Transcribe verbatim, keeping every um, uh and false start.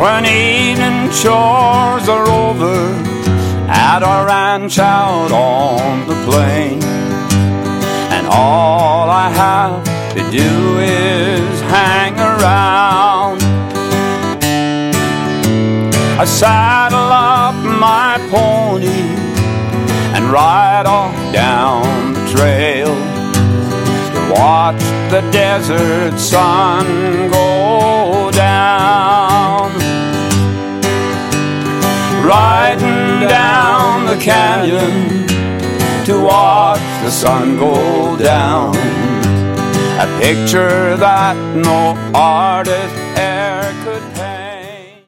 when evening chores are over at our ranch out on the plain, and all I have to do is hang around. I saddle up my pony and ride off down the trail to watch the desert sun go down. Riding down the canyon to watch the sun go down, a picture that no artist e'er could paint.